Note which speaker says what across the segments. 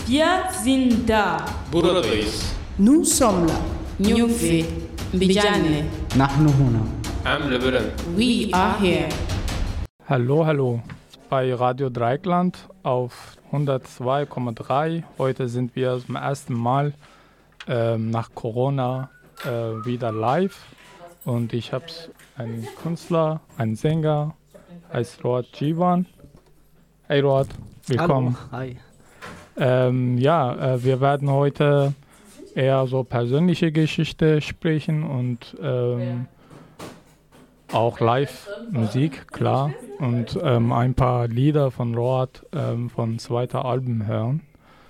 Speaker 1: Wir sind da.
Speaker 2: Buradayız.
Speaker 3: Nous sommes là.
Speaker 1: Nyufi, Mbijane.
Speaker 3: نحن هنا.
Speaker 2: Amle Beren.
Speaker 1: We are here.
Speaker 4: Hallo bei Radio Dreieckland auf 102,3. Heute sind wir zum ersten Mal nach Corona wieder live und ich habe einen Künstler, einen Sänger, heißt Road Jivan. Hey Road, willkommen.
Speaker 3: Hallo. Hi.
Speaker 4: Wir werden heute eher so persönliche Geschichte sprechen und auch Live-Musik, klar, und ein paar Lieder von Road von zweiter Album hören.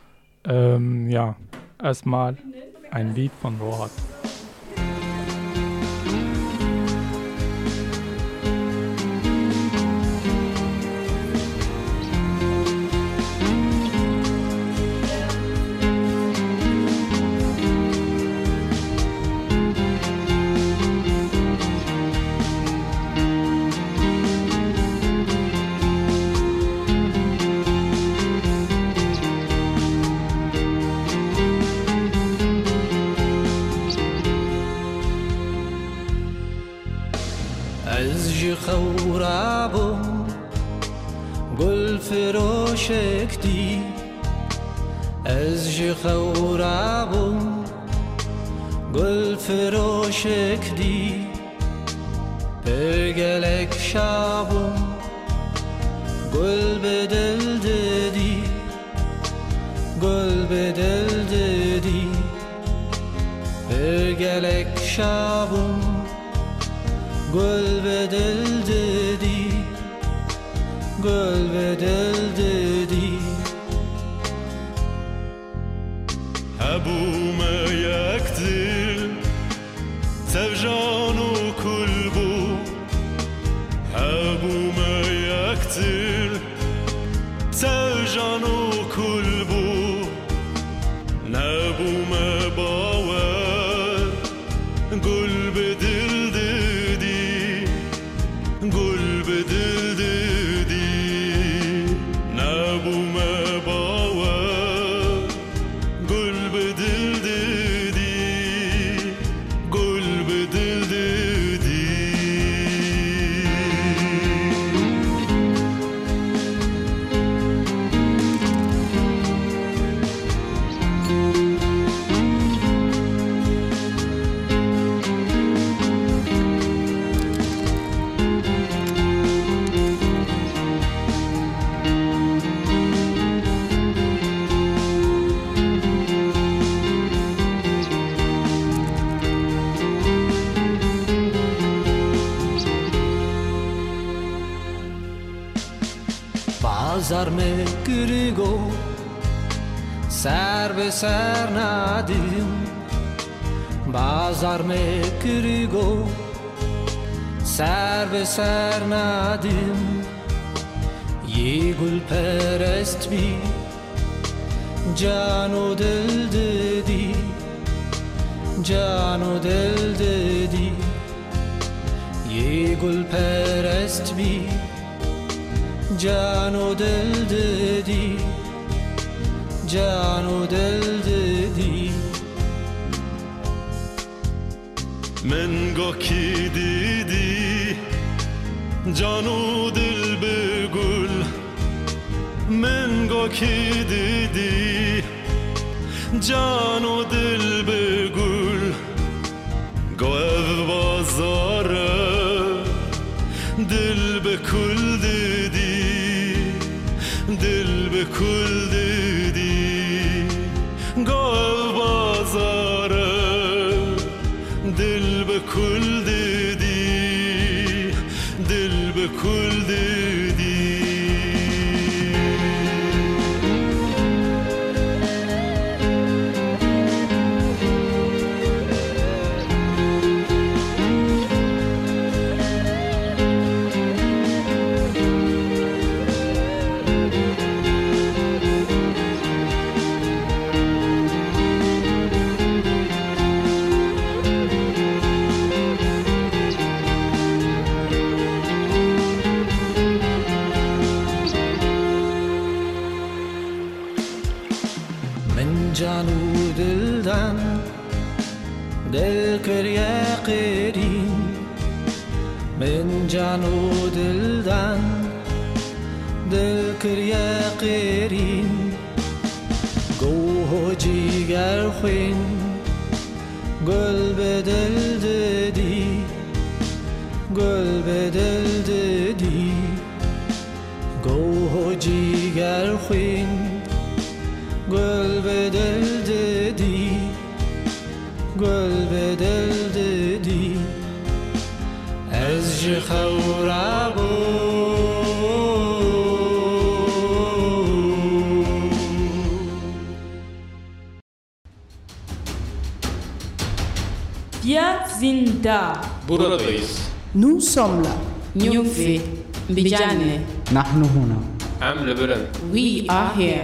Speaker 4: Erstmal ein Lied von Road.
Speaker 5: خورابم گل فروشک دی از جی خورابم گل فروشک دی برگلک شابم گل به دل دادی گل به دل دادی برگلک شابم گل به دل دادی گل به دل دادی
Speaker 6: هبوم یک دل سوجان و کل بو هبوم یک دل سوجان و کل بو نبوم باور گل به دل گل به دل دادی نبوم باور گل به دل دادی گل به دل دادی
Speaker 5: بازار مکریگو سر به سر ندیم بازار مکریگو سر به سر ندیم یه گل پرست بی جان و دل دادی جان و دل دادی یه گل پرست بی جان و دل دادی جان و دل دادی
Speaker 6: من گو کی دیدی جان و دل به گل من گو کی دیدی جان و دل به گل گو او بازاره دل به کل دیدی دل به کل دیدی گل بازاره دل به کل دیدی دل به کل دیدی
Speaker 5: جانو دلدن دل کریا قیرین من جانو دلدن دل کریا قیرین گوه جیگر خوین گل به دل دادی گل به دل دادی گوه جیگر خوین گل به دل دادی گل به دل دادی از جی خورابو
Speaker 1: Wir sind da.
Speaker 2: Buradayız.
Speaker 3: Nous sommes là.
Speaker 1: Nyufi, Mbijane.
Speaker 3: نحن هنا.
Speaker 2: Em li birin.
Speaker 1: We are here.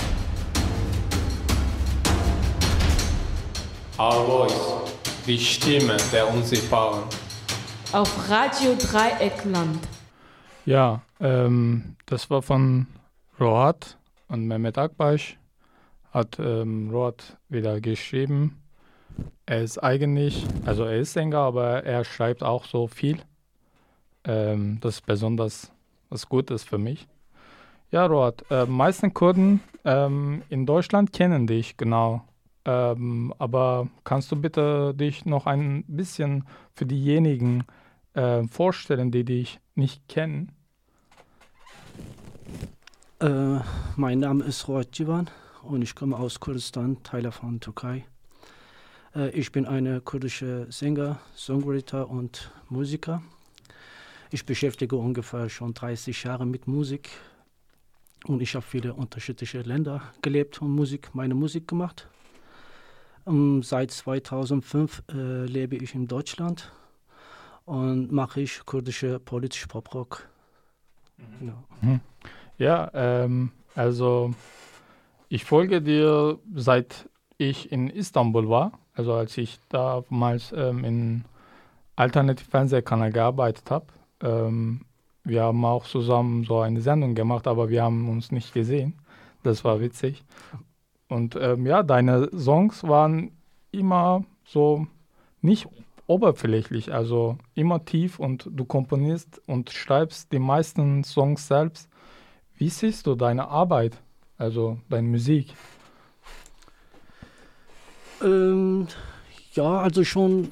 Speaker 2: Our voice. Die Stimme der Unsichtbaren.
Speaker 1: Auf Radio Dreieckland.
Speaker 4: Ja, das war von Rohat und Mehmet Akbaş. Hat Rohat wieder geschrieben. Er ist eigentlich, also er ist Sänger, aber er schreibt auch so viel. Das ist besonders was Gutes für mich. Ja, Rohat, meisten Kurden in Deutschland kennen dich, genau. Aber kannst du bitte dich noch ein bisschen für diejenigen vorstellen, die dich nicht kennen?
Speaker 7: Mein Name ist Rohat Civan und ich komme aus Kurdistan, Teil von Türkei. Ich bin ein kurdischer Sänger, Songwriter und Musiker. Ich beschäftige ungefähr schon 30 Jahre mit Musik und ich habe viele unterschiedliche Länder gelebt und meine Musik gemacht. Seit 2005 lebe ich in Deutschland und mache ich kurdische politische Pop-Rock. Genau.
Speaker 4: Ja, also ich folge dir, seit ich in Istanbul war, also als ich damals in Alternativ-Fernsehkanal gearbeitet habe. Wir haben auch zusammen so eine Sendung gemacht, aber wir haben uns nicht gesehen. Das war witzig. Und ja, deine Songs waren immer so nicht oberflächlich, also immer tief und du komponierst und schreibst die meisten Songs selbst. Wie siehst du deine Arbeit, also deine Musik?
Speaker 7: Ja, also schon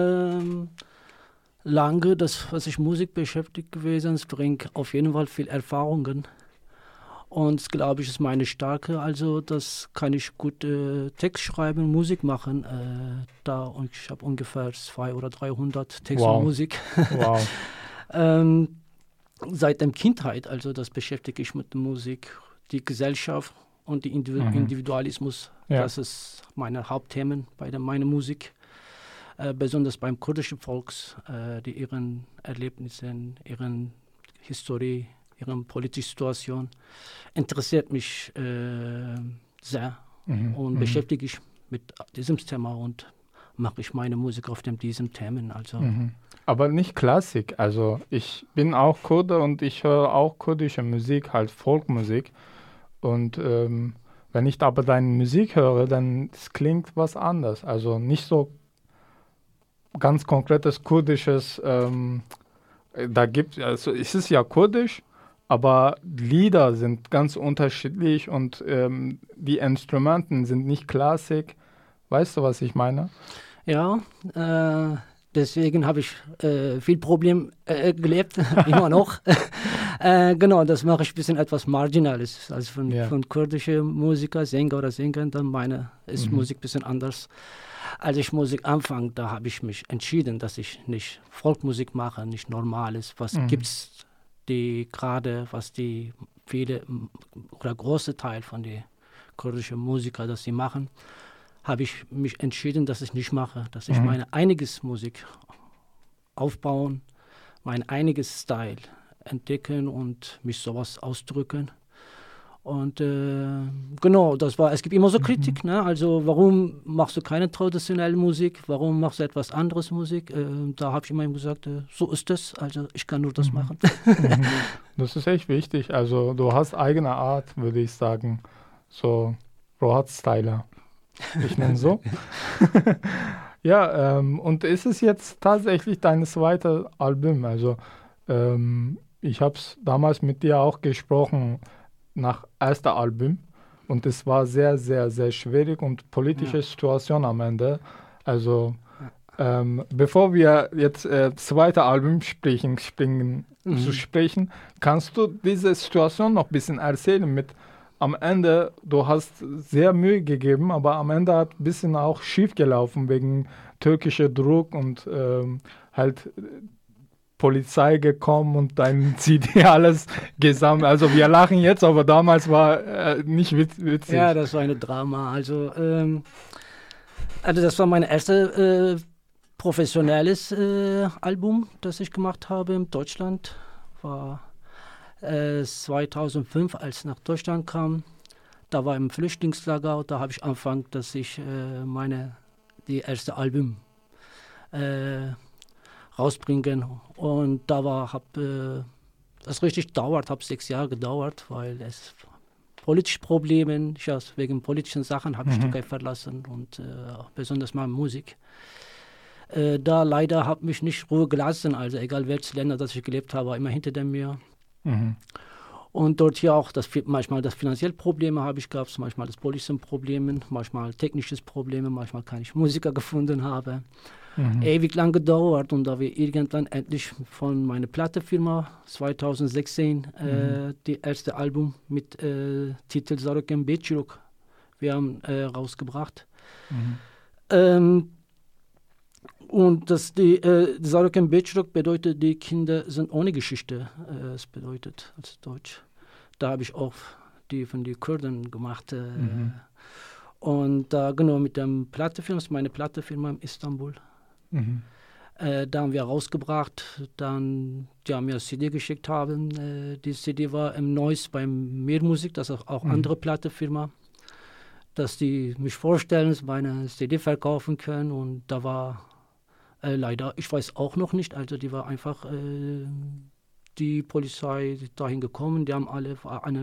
Speaker 7: lange, was ich Musik beschäftigt gewesen ist, bringt auf jeden Fall viel Erfahrungen. Und glaube ich, ist meine Stärke, also das kann ich gut Text schreiben, Musik machen. Und ich habe ungefähr 200 oder 300 Text und Musik.
Speaker 4: Wow.
Speaker 7: Seit der Kindheit, also das beschäftige ich mit der Musik, die Gesellschaft und die Individualismus. Ja. Das ist meine Hauptthemen bei meiner Musik. Besonders beim kurdischen Volks, die ihren Erlebnissen, ihren Historie, ihre politische Situation interessiert mich sehr und beschäftige ich mit diesem Thema und mache ich meine Musik auf diesen Themen. Also.
Speaker 4: Aber nicht Klassik, also ich bin auch Kurde und ich höre auch kurdische Musik, halt Folkmusik und wenn ich aber deine Musik höre, dann es klingt was anderes, also nicht so ganz konkretes kurdisches, also es ist ja kurdisch, aber Lieder sind ganz unterschiedlich und die Instrumenten sind nicht Klassik. Weißt du, was ich meine?
Speaker 7: Ja, deswegen habe ich viel Problem gelebt, immer noch. Genau, das mache ich ein bisschen etwas Marginales. Also von kurdischen Musiker, Sänger oder Sängern, dann ist Musik ein bisschen anders. Als ich Musik anfange, da habe ich mich entschieden, dass ich nicht Folkmusik mache, nicht Normales. Was gibt's was die viele oder große Teil von den kurdischen Musikern, das sie machen, habe ich mich entschieden, dass ich nicht mache, dass ich meine einiges Musik aufbauen, mein einiges Style entdecken und mich sowas ausdrücken. Und genau, es gibt immer so Kritik, ne? Also warum machst du keine traditionelle Musik, warum machst du etwas anderes Musik? Da habe ich immer gesagt, so ist es, also ich kann nur das machen.
Speaker 4: Das ist echt wichtig, also du hast eigene Art, würde ich sagen, so Rohat-Styler. Ich nenne so. Ja, und ist es jetzt tatsächlich dein zweites Album? Also ich habe es damals mit dir auch gesprochen nach erster Album und es war sehr, sehr, sehr schwierig und politische Situation am Ende. Also bevor wir jetzt zweite Album zu sprechen, kannst du diese Situation noch ein bisschen erzählen mit am Ende, du hast sehr Mühe gegeben, aber am Ende hat ein bisschen auch schief gelaufen wegen türkischer Druck und halt Polizei gekommen und dein CD alles gesammelt. Also wir lachen jetzt, aber damals war nicht witzig.
Speaker 7: Ja, das war ein Drama. Also das war mein erstes professionelles Album, das ich gemacht habe in Deutschland. War 2005, als ich nach Deutschland kam. Da war ich im Flüchtlingslager und da habe ich angefangen, dass ich die erste Album rausbringen. Und da das richtig dauert, hat 6 Jahre gedauert, weil es politische Probleme, wegen politischen Sachen habe ich Türkei verlassen und besonders mal Musik. Da leider habe mich nicht Ruhe gelassen, also egal welches Länder, das ich gelebt habe, war immer hinter mir. Und dort hier auch manchmal das finanzielle Probleme habe ich gehabt, manchmal das politische Probleme, manchmal technisches Probleme, manchmal keine Musiker gefunden habe. Ewig lang gedauert und da wir irgendwann endlich von meiner Plattenfirma 2016 die erste Album mit Titel Zarokem Beciruk wir haben rausgebracht. Und Zarokem Beciruk bedeutet, die Kinder sind ohne Geschichte. Es bedeutet als Deutsch. Da habe ich auch die von den Kurden gemacht. Und genau mit dem Plattenfirma, meine Plattenfirma in Istanbul. Da haben wir rausgebracht, dann die haben mir eine CD geschickt haben. Die CD war im Neuss beim Meermusik, das ist auch andere Plattenfirma, dass die mich vorstellen, meine CD verkaufen können. Und da war leider, ich weiß auch noch nicht, also die war einfach die Polizei dahin gekommen, die haben alle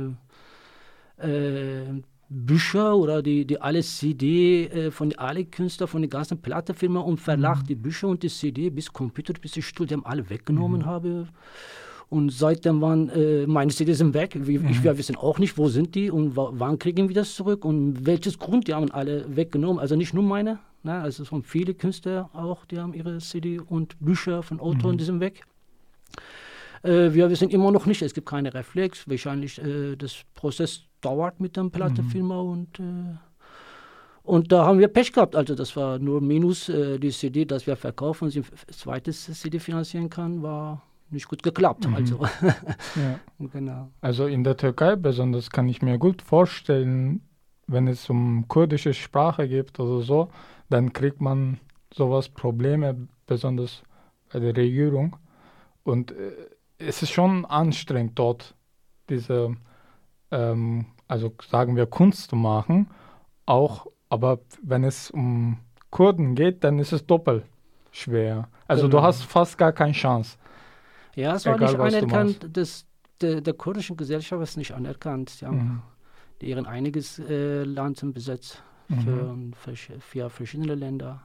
Speaker 7: eine Bücher oder die alle CD von alle Künstler, von der ganzen Plattenfirma und Verlag, die Bücher und die CD bis Computer, bis die Stuhl, die haben alle weggenommen habe. Und seitdem waren meine CDs sind weg. Wir wissen auch nicht, wo sind die und wann kriegen wir das zurück und welches Grund, die haben alle weggenommen. Also nicht nur meine, ne? Also es waren viele Künstler auch, die haben ihre CD und Bücher von Autoren, die sind weg. Wir wissen immer noch nicht, es gibt keine Reflex. Wahrscheinlich das Prozess dauert mit der Plattenfirma und da haben wir Pech gehabt. Also das war nur minus die CD, dass wir verkaufen und sie zweites CD finanzieren kann, war nicht gut geklappt. Also.
Speaker 4: Ja.
Speaker 7: Genau.
Speaker 4: Also in der Türkei besonders kann ich mir gut vorstellen, wenn es um kurdische Sprache geht oder so, dann kriegt man sowas Probleme, besonders bei der Regierung. Und es ist schon anstrengend dort, diese, also sagen wir, Kunst zu machen. Auch, aber wenn es um Kurden geht, dann ist es doppelt schwer. Also du hast fast gar keine Chance.
Speaker 7: Ja, es war nicht anerkannt, der kurdischen Gesellschaft ist nicht anerkannt. Sie haben ihren einiges Land besetzt für verschiedene Länder,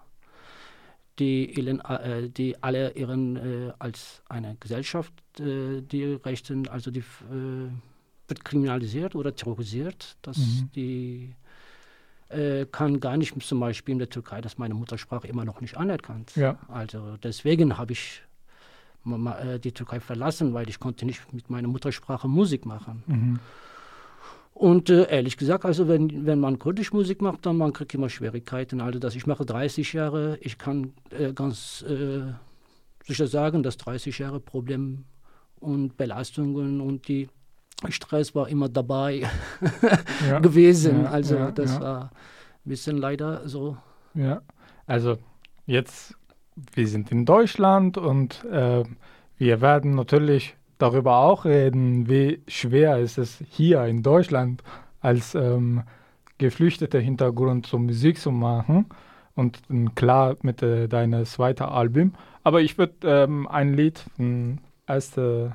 Speaker 7: die alle ihren als eine Gesellschaft die Rechten, also die wird kriminalisiert oder terrorisiert. Die kann gar nicht zum Beispiel in der Türkei, dass meine Muttersprache immer noch nicht anerkannt. Ja. Also deswegen habe ich die Türkei verlassen, weil ich konnte nicht mit meiner Muttersprache Musik machen. Und ehrlich gesagt, also wenn man kurdisch Musik macht, dann man kriegt immer Schwierigkeiten. Also ich mache 30 Jahre, ich kann ganz sicher sagen, dass 30 Jahre Probleme und Belastungen und die Stress war immer dabei gewesen. Also das war ein bisschen leider so. Ja,
Speaker 4: also jetzt, wir sind in Deutschland und wir werden natürlich darüber auch reden, wie schwer ist es hier in Deutschland als geflüchteter Hintergrund so Musik zu machen. Und klar mit deinem zweiten Album. Aber ich würde ein Lied vom ersten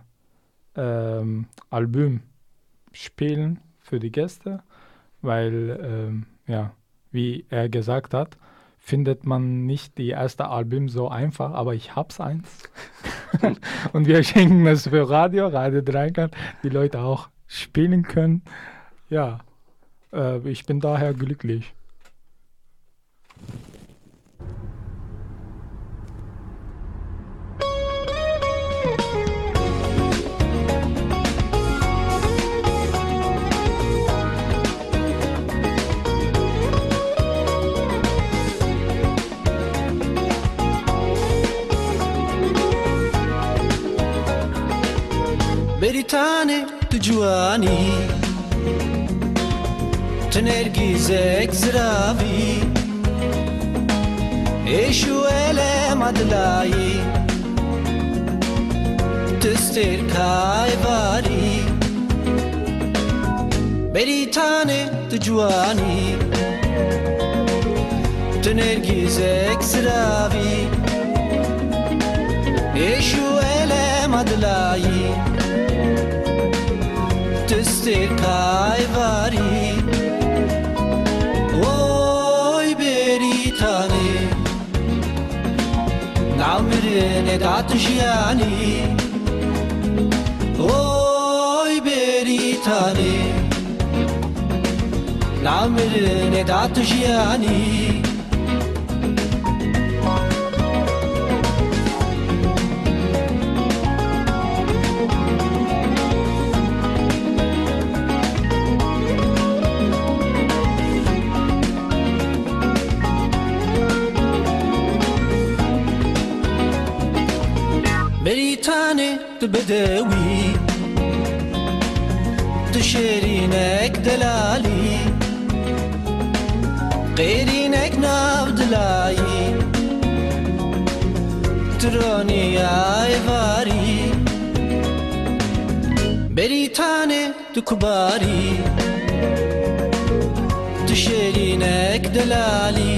Speaker 4: Album spielen für die Gäste, weil wir wie er gesagt hat, findet man nicht die erste Album so einfach, aber ich hab's eins. Und wir schenken es für Radio Dreikland, die Leute auch spielen können. Ja, ich bin daher glücklich.
Speaker 5: بریتانه تو جوانی تنرگیزك زرافي ايشو الم ادلاي تستر كايفاري بريتاني تجواني تنرگیزك زرافي ايشو الم ادلاي تستر كايفاري oy beritane namrene datjani oy beritane namrene datjani بريتاني تبدوي تشيرينك دلالي غيرينك نابدلاي تروني عيفاري بريتاني تكباري تشيرينك دلالي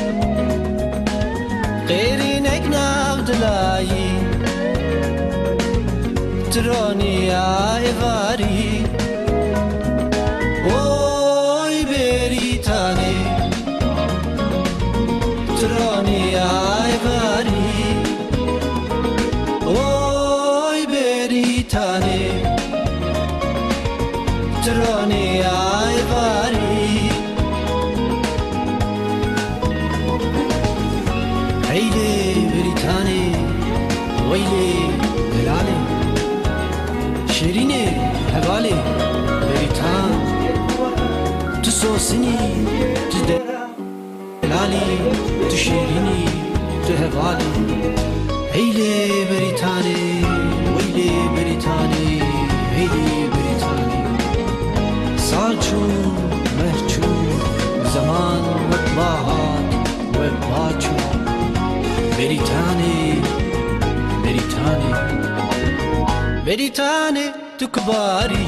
Speaker 5: غيرينك نابدلاي تروني عيفاري oy beritane تروني عيفاري oy beritane تروني عيفاري هيلي بريتاني ويلي بلالي شیرینه حواله بریتان تو سوسنی تو دلالی تو شیرینی تو حواله هیله بریتانه ویله بریتانه هیله بریتانه سالچون مهچون زمان مطبعات وقباچون بریتانه بریتانه بريتاني تكباري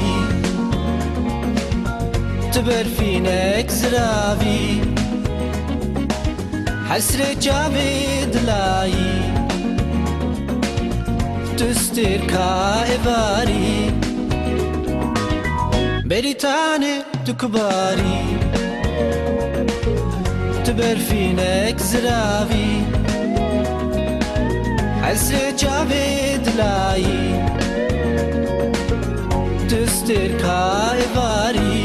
Speaker 5: تبرفينك زرافي حسرة جابد لاي تستر كايفاري بريتاني تكباري تبرفينك زرافي حسرة جابد لاي تستر كايفاري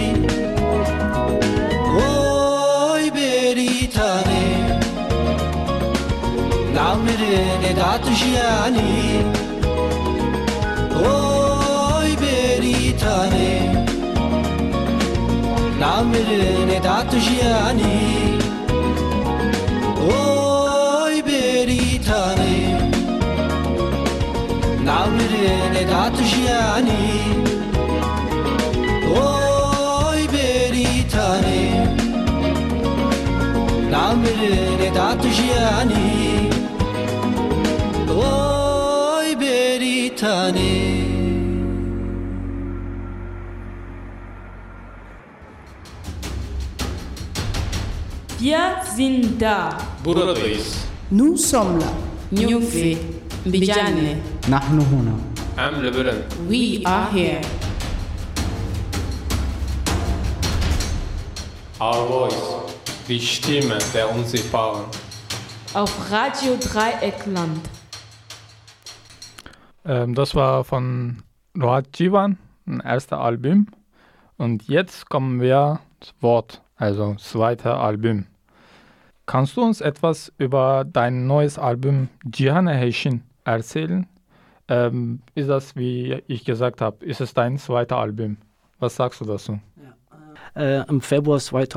Speaker 5: oy beritane namrene datjani oy beritane namrene datjani oy beritane namrene datjani oy beritane namrene datjani oy beritane
Speaker 1: Wir sind da.
Speaker 2: Buradayız.
Speaker 3: Nous sommes là.
Speaker 1: Nyungfe, Mbijane.
Speaker 3: نحن هنا.
Speaker 2: Am Lebanon.
Speaker 1: We are here.
Speaker 2: Our voice. die Stimme der Unsichtbaren.
Speaker 1: Auf Radio Dreieckland.
Speaker 4: Das war von Rohat Jivan, ein erstes Album. Und jetzt kommen wir zum Wort, also zweite Album. Kannst du uns etwas über dein neues Album Cihane Heşin erzählen? Ist das, wie ich gesagt habe, ist es dein zweites Album? Was sagst du dazu?
Speaker 7: Im Februar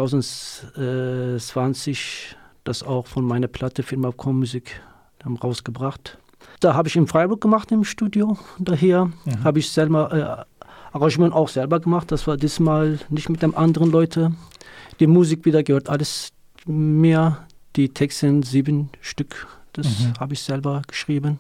Speaker 7: 2020 das auch von meiner Plattefirma Musik rausgebracht. Da habe ich in Freiburg gemacht im Studio. Daher habe ich selber Arrangement auch selber gemacht. Das war diesmal nicht mit den anderen Leuten. Die Musik wieder gehört alles mir. Die Texte sind 7 Stück. Das habe ich selber geschrieben.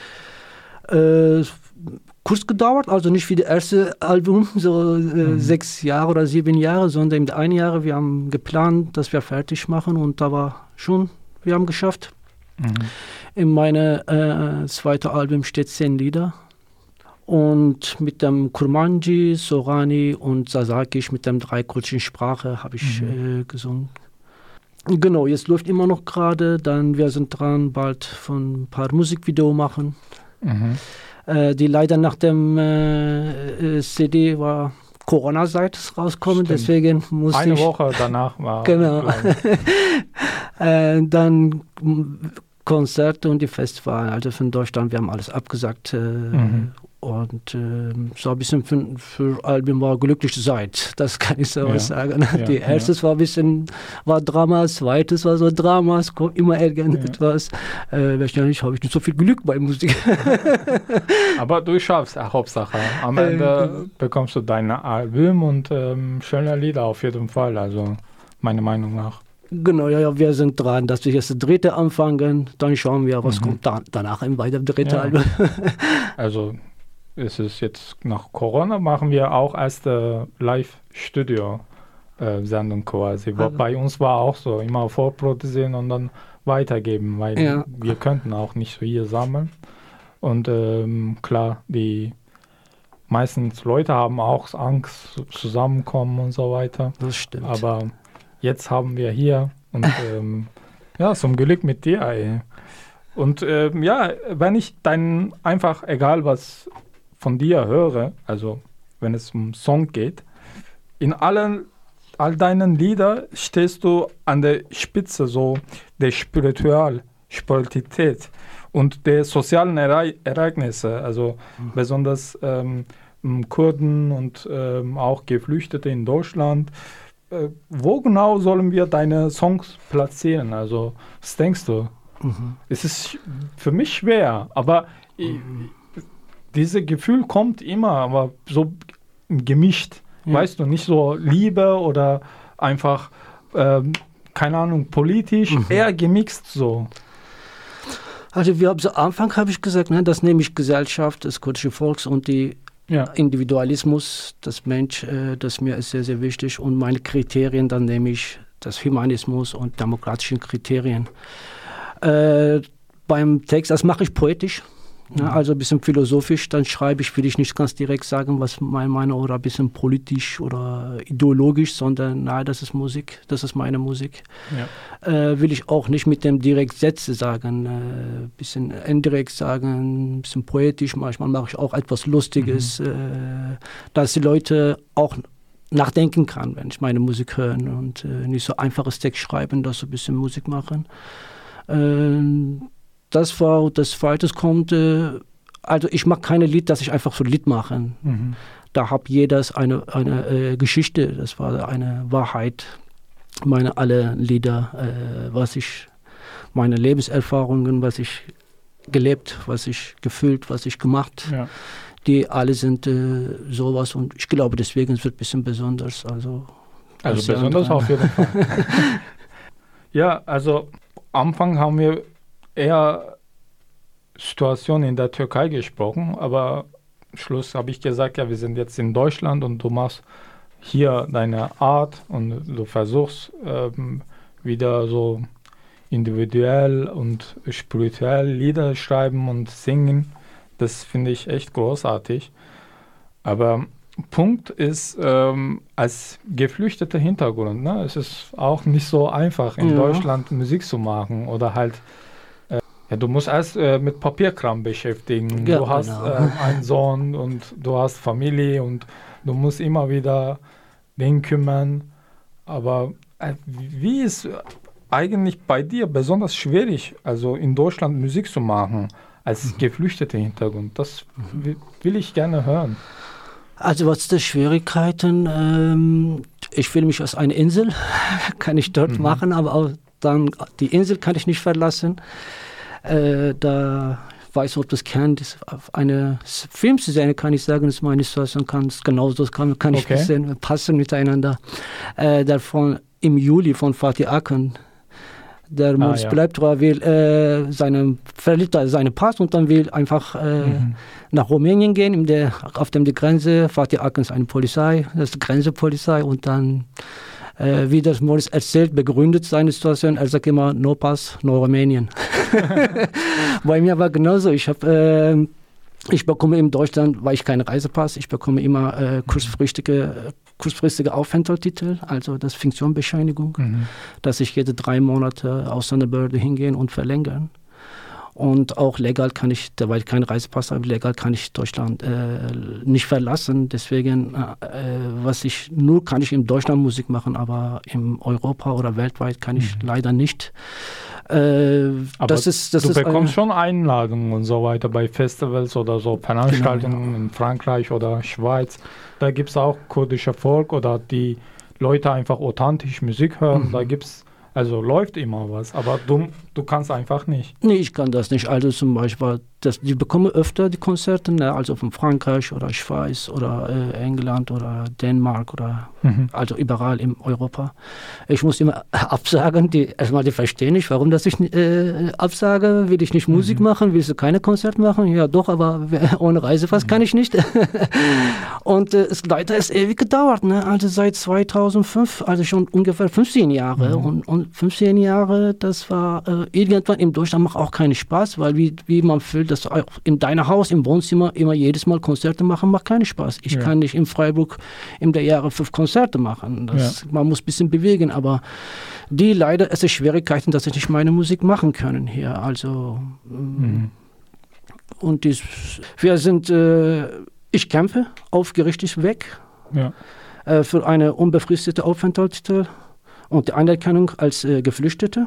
Speaker 7: Kurz gedauert, also nicht wie das erste Album, so 6 Jahre oder 7 Jahre, sondern im 1 Jahr. Wir haben geplant, dass wir fertig machen und da war schon, wir haben geschafft. In meinem zweiten Album steht 10 Lieder und mit dem Kurmanji, Sorani und Sasakisch, mit den 3 kurdischen Sprachen habe ich gesungen. Genau, jetzt läuft immer noch gerade, dann wir sind dran, bald von ein paar Musikvideos machen. Die leider nach dem CD war Corona-Zeit rauskommen, deswegen musste
Speaker 4: Eine Woche danach war.
Speaker 7: Genau. Dann Konzerte und die Festivale, also von Deutschland, wir haben alles abgesagt. Und so ein bisschen für Album war glückliche Zeit, das kann ich so sagen. Die erste war Drama, zweites war so Drama, es kommt immer irgendetwas. Wahrscheinlich habe ich nicht so viel Glück bei Musik.
Speaker 4: Aber du schaffst, Hauptsache. Am Ende bekommst du dein Album und schöne Lieder auf jeden Fall, also meiner Meinung nach.
Speaker 7: Genau, ja, wir sind dran, dass wir jetzt das 3. anfangen, dann schauen wir, was kommt danach bei dem 3. Album.
Speaker 4: Also es ist jetzt nach Corona, machen wir auch erste Live-Studio-Sendung quasi. Bei uns war auch so, immer vorproduzieren und dann weitergeben, weil wir könnten auch nicht so hier sammeln. Und klar, die meisten Leute haben auch Angst, zusammenkommen und so weiter.
Speaker 7: Das stimmt.
Speaker 4: Aber jetzt haben wir hier und ja, zum Glück mit dir, ey. Und ja, wenn ich dann einfach, egal was von dir höre, also wenn es um Song geht, in all deinen Liedern stehst du an der Spitze so der Spiritualität und der sozialen Ereignisse, also besonders Kurden und auch Geflüchtete in Deutschland. Wo genau sollen wir deine Songs platzieren? Also was denkst du? Es ist für mich schwer, aber dieses Gefühl kommt immer, aber so gemischt, weißt du, nicht so Liebe oder einfach, keine Ahnung, politisch, eher gemixt so.
Speaker 7: Also wir haben am Anfang habe ich gesagt, ne, das nehme ich Gesellschaft, das kurdische Volks und die Individualismus, das Mensch, das mir ist sehr, sehr wichtig und meine Kriterien, dann nehme ich das Humanismus und demokratische Kriterien. Beim Text, das mache ich poetisch. Ja, also ein bisschen philosophisch, dann schreibe ich, will ich nicht ganz direkt sagen, was meine Meinung oder ein bisschen politisch oder ideologisch, sondern nein, das ist Musik, das ist meine Musik. Will ich auch nicht mit dem direkt Sätze sagen, ein bisschen indirekt sagen, ein bisschen poetisch, manchmal mache ich auch etwas Lustiges, dass die Leute auch nachdenken kann, wenn ich meine Musik höre und nicht so einfaches Text schreiben, dass so ein bisschen Musik machen. Das war das Zweite kommt, also ich mache keine Lied, dass ich einfach so ein Lied mache. Da hat jeder eine Geschichte, das war eine Wahrheit. Meine alle Lieder, meine Lebenserfahrungen, was ich gelebt, was ich gefühlt, was ich gemacht, die alle sind sowas und ich glaube deswegen es wird ein bisschen besonders. Also
Speaker 4: besonders auf jeden Fall. Ja, also am Anfang haben wir eher Situation in der Türkei gesprochen, aber am Schluss habe ich gesagt, ja, wir sind jetzt in Deutschland und du machst hier deine Art und du versuchst wieder so individuell und spirituell Lieder schreiben und singen. Das finde ich echt großartig. Aber Punkt ist, als geflüchteter Hintergrund, ne? Es ist auch nicht so einfach, in Deutschland Musik zu machen oder halt, du musst erst mit Papierkram beschäftigen.
Speaker 7: Ja,
Speaker 4: du hast einen Sohn und du hast Familie und du musst immer wieder den kümmern. Aber wie ist eigentlich bei dir besonders schwierig, also in Deutschland Musik zu machen, als geflüchteter Hintergrund? Das will ich gerne hören.
Speaker 7: Also was die Schwierigkeiten, ich fühle mich als eine Insel, kann ich dort machen, aber auch dann die Insel kann ich nicht verlassen. Da weiß ob das kennt, auf eine Filmszene kann ich sagen, dass meine Situation genauso kann ich ein bisschen passen miteinander. Davon im Juli von Fatih Akin, der muss bleibt, er will seine Pass und dann will einfach nach Rumänien gehen, auf dem die Grenze, Fatih Akin ist eine Polizei, das ist die Grenzepolizei und dann wie das Moritz erzählt, begründet seine Situation. Er sagt immer, no Pass, no Rumänien. Bei mir war genauso. Ich bekomme in Deutschland, weil ich keinen Reisepass, ich bekomme immer kurzfristige Aufenthaltstitel, also das Funktionsbescheinigung, dass ich jede 3 Monate Ausländerbehörde hingehen und verlängern. Und auch legal kann ich, weil ich keinen Reisepass habe, legal kann ich Deutschland nicht verlassen. Deswegen, kann ich in Deutschland Musik machen, aber in Europa oder weltweit kann ich leider nicht.
Speaker 4: Aber du bekommst schon Einladungen und so weiter bei Festivals oder so Veranstaltungen in Frankreich oder Schweiz. Da gibt es auch kurdische Volk oder die Leute einfach authentisch Musik hören. Da gibt's läuft immer was, aber du kannst einfach nicht.
Speaker 7: Nee, ich kann das nicht. Also zum Beispiel, die bekommen öfter die Konzerte, ne? Also von Frankreich oder Schweiz oder England oder Dänemark oder also überall in Europa. Ich muss immer absagen, die verstehen nicht, warum das ich absage, will ich nicht Musik machen, willst du keine Konzerte machen? Ja doch, aber ohne Reisepass kann ich nicht. Und es leider ist ewig gedauert, ne? Also seit 2005, also schon ungefähr 15 Jahre und 15 Jahre, das war irgendwann in Deutschland macht auch keinen Spaß, weil wie man fühlt, dass auch in deinem Haus, im Wohnzimmer immer jedes Mal Konzerte machen, macht keinen Spaß. Ich kann nicht in Freiburg in der Jahre 5 Konzerte machen. Man muss ein bisschen bewegen, aber die leider, es ist Schwierigkeiten, dass sie nicht meine Musik machen können hier. Also und ich kämpfe aufgerichtet weg für eine unbefristete Aufenthaltstitel und die Anerkennung als Geflüchtete.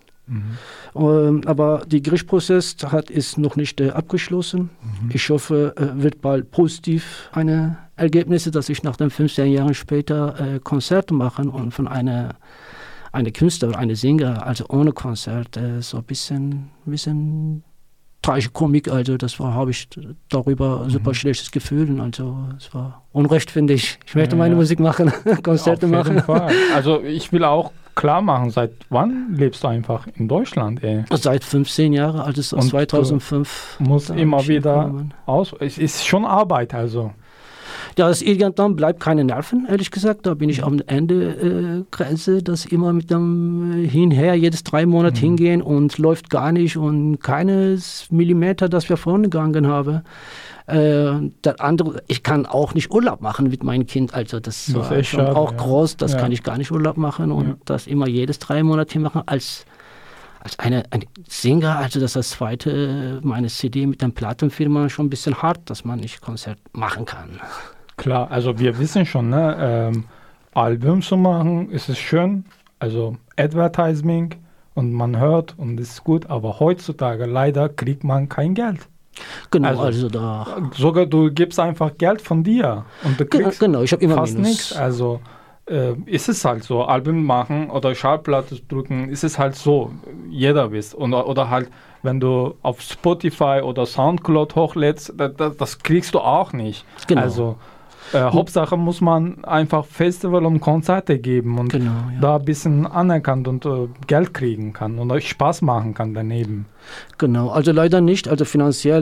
Speaker 7: Aber der Gerichtsprozess ist noch nicht abgeschlossen. Ich hoffe, wird bald positiv eine Ergebnisse, dass ich nach den 15 Jahren später Konzerte mache und von einer Künstler oder eine Sänger, also ohne Konzert, so ein bisschen Tragikomik, also habe ich darüber super schlechtes Gefühl, also es war Unrecht, finde ich. Ich möchte meine Musik machen, Konzerte machen.
Speaker 4: Auf jeden Fall. Also ich will auch klar machen, seit wann lebst du einfach in Deutschland?
Speaker 7: Seit 15 Jahren, also 2005.
Speaker 4: Muss immer wieder es ist schon Arbeit, also.
Speaker 7: Ja, das irgendwann bleibt keine Nerven, ehrlich gesagt. Da bin ich am Ende Grenze, dass immer mit dem hinher jedes 3 Monate hingehen und läuft gar nicht und keines Millimeter, das wir vorne gegangen haben. Der andere, ich kann auch nicht Urlaub machen mit meinem Kind, also das war schon schade, auch groß, das kann ich gar nicht Urlaub machen und das immer jedes 3 Monate machen als eine Sänger, also das ist das zweite, meine CD mit der Plattenfirma schon ein bisschen hart, dass man nicht Konzert machen kann.
Speaker 4: Klar, also wir wissen schon, ne, Album zu machen, ist es schön, also Advertising und man hört und ist gut, aber heutzutage leider kriegt man kein Geld.
Speaker 7: Genau, also da.
Speaker 4: Sogar du gibst einfach Geld von dir und du kriegst
Speaker 7: ich habe immer
Speaker 4: fast nichts. Also ist es halt so, Album machen oder Schallplatte drücken, ist es halt so, jeder wisst. Oder halt, wenn du auf Spotify oder Soundcloud hochlädst, das kriegst du auch nicht.
Speaker 7: Genau.
Speaker 4: Also Hauptsache muss man einfach Festival und Konzerte geben und da ein bisschen anerkannt und Geld kriegen kann und euch Spaß machen kann daneben.
Speaker 7: Genau, also leider nicht. Also finanziell,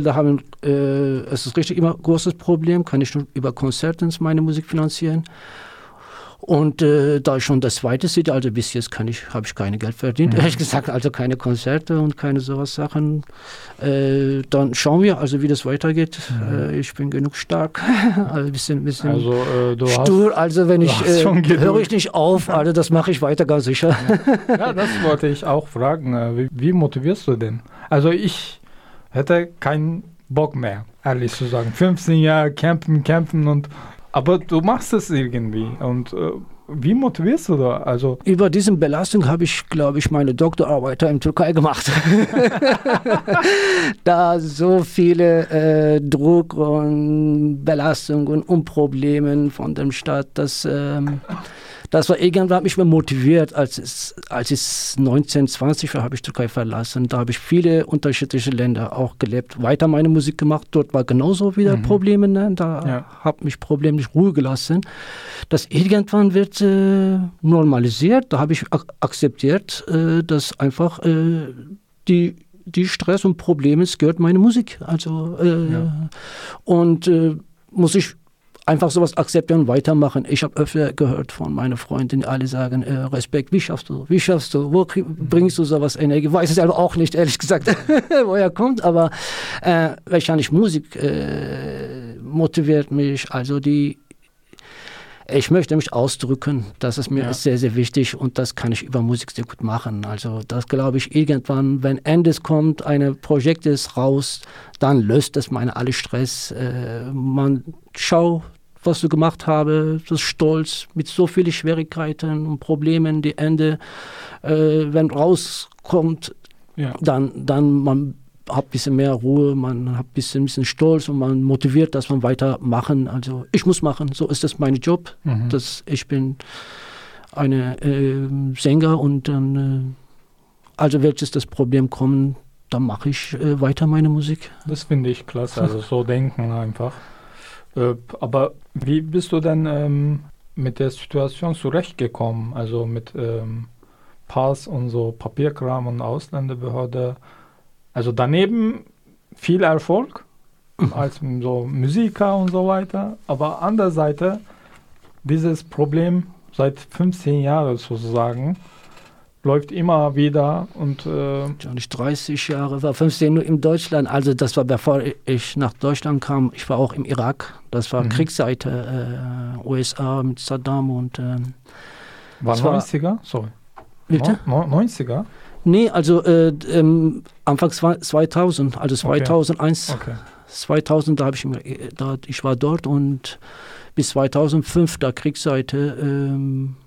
Speaker 7: es ist richtig immer ein großes Problem, kann ich nur über Konzerte meine Musik finanzieren. Und da ich schon das zweite CD, also bis jetzt habe ich keine Geld verdient, ehrlich gesagt, also keine Konzerte und keine sowas Sachen. Dann schauen wir, also wie das weitergeht. Ich bin genug stark, also ein bisschen
Speaker 4: Also,
Speaker 7: stur, also wenn ich höre ich nicht auf, also das mache ich weiter, ganz sicher.
Speaker 4: Ja, das wollte ich auch fragen. Wie motivierst du denn? Also ich hätte keinen Bock mehr, ehrlich zu sagen. 15 Jahre campen aber du machst es irgendwie. Und wie motivierst du da? Also
Speaker 7: über diese Belastung habe ich, glaube ich, meine Doktorarbeit in Türkei gemacht. Da so viele Druck und Belastungen und Probleme von dem Staat, das war irgendwann, hat mich mehr motiviert, als ich 19, 20 war, habe ich Türkei verlassen. Da habe ich viele unterschiedliche Länder auch gelebt, weiter meine Musik gemacht. Dort war genauso wieder Probleme, ne? Da habe mich Probleme nicht Ruhe gelassen. Das irgendwann wird normalisiert. Da habe ich akzeptiert, dass einfach die Stress und Probleme, es gehört meine Musik. Also und muss ich einfach sowas akzeptieren und weitermachen. Ich habe öfter gehört von meinen Freunden, die alle sagen, Respekt, wie schaffst du, wo bringst du sowas Energie? Weiß es selber auch nicht, ehrlich gesagt, woher kommt, aber wahrscheinlich Musik motiviert mich, also ich möchte mich ausdrücken, das ist mir sehr, sehr wichtig und das kann ich über Musik sehr gut machen. Also das glaube ich irgendwann, wenn Endes kommt, ein Projekt ist raus, dann löst es alle Stress. Man schaut, was du gemacht habe, das Stolz mit so vielen Schwierigkeiten und Problemen, die Ende, wenn rauskommt, dann man hat ein bisschen mehr Ruhe, man hat ein bisschen Stolz und man motiviert, dass man weitermachen. Also ich muss machen, so ist das mein Job. Ich bin eine Sänger und dann, also welches das Problem kommt, dann mache ich weiter meine Musik.
Speaker 4: Das finde ich klasse, also so denken einfach. Aber wie bist du denn mit der Situation zurechtgekommen? Also mit Pass und so Papierkram und Ausländerbehörde. Also daneben viel Erfolg als so Musiker und so weiter. Aber an der Seite dieses Problem seit 15 Jahren sozusagen läuft immer wieder und
Speaker 7: nicht 30 Jahre, war 15 nur in Deutschland. Also das war bevor ich nach Deutschland kam. Ich war auch im Irak. Das war Kriegsseite, USA mit Saddam und
Speaker 4: war 90er? Sorry.
Speaker 7: Bitte?
Speaker 4: 90er?
Speaker 7: Nee, also Anfang 2000, also 2001. Okay. 2000, ich war dort und bis 2005 da Kriegsseite.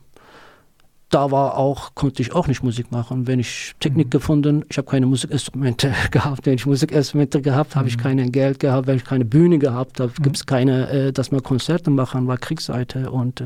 Speaker 7: Konnte ich auch nicht Musik machen. Wenn ich Technik gefunden, ich habe keine Musikinstrumente gehabt. Wenn ich Musikinstrumente gehabt, habe ich kein Geld gehabt. Wenn ich keine Bühne gehabt habe, gibt es keine, dass wir Konzerte machen, war Kriegsseite und